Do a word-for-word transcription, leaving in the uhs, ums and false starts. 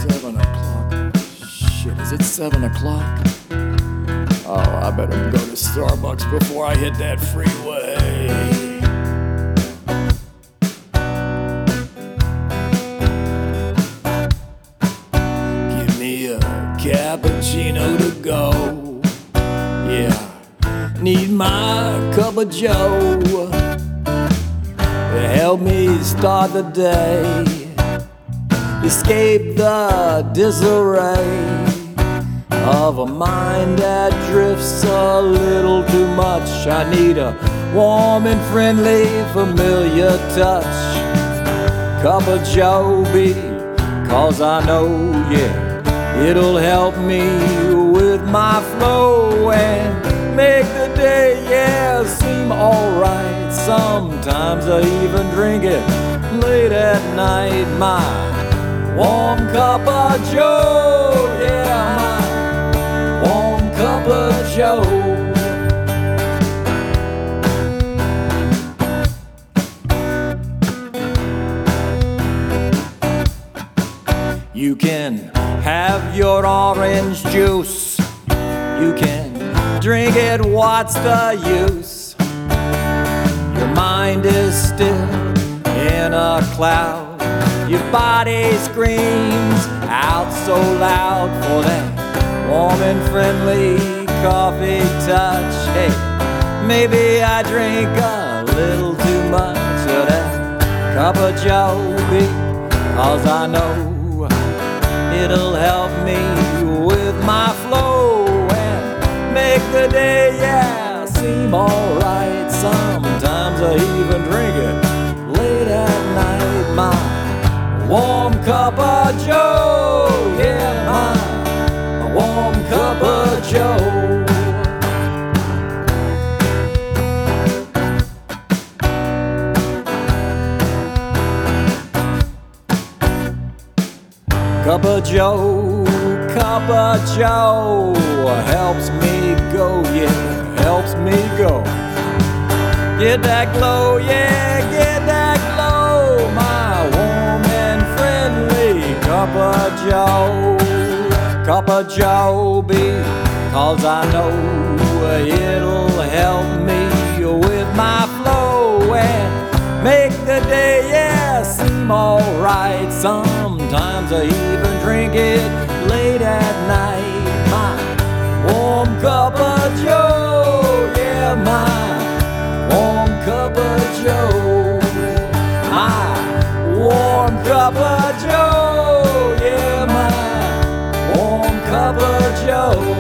Seven o'clock. Shit, is it seven o'clock? Oh, I better go to Starbucks before I hit that freeway. Give me a cappuccino to go. Yeah, need my cup of joe to help me start the day, escape the disarray of a mind that drifts a little too much. I need a warm and friendly, familiar touch. Cup of joe, cause I know, yeah, it'll help me with my flow and make the day, yeah, seem alright. Sometimes I even drink it late at night. My warm cup of joe, yeah, my warm cup of joe. You can have your orange juice, you can drink it, what's the use? Your mind is still in a cloud, your body screams out so loud for that warm and friendly coffee touch. Hey, maybe I drink a little too much of that cup of joe, cause I know it'll help me with my flow and make the day, yeah, seem alright. Sometimes I even drink it late at night. My warm cup of joe, yeah, my, my warm cup of joe. Cup of joe, cup of joe helps me go, yeah, helps me go. Get that glow, yeah, get that glow. My warm and friendly cup of joe, cup of joe, cause I know it'll help me with my flow and make the day, yeah, seem alright. Sometimes I even drink it late at night. My warm cup of joe, yeah, my warm cup of joe, my warm cup of joe, yeah, my warm cup of joe.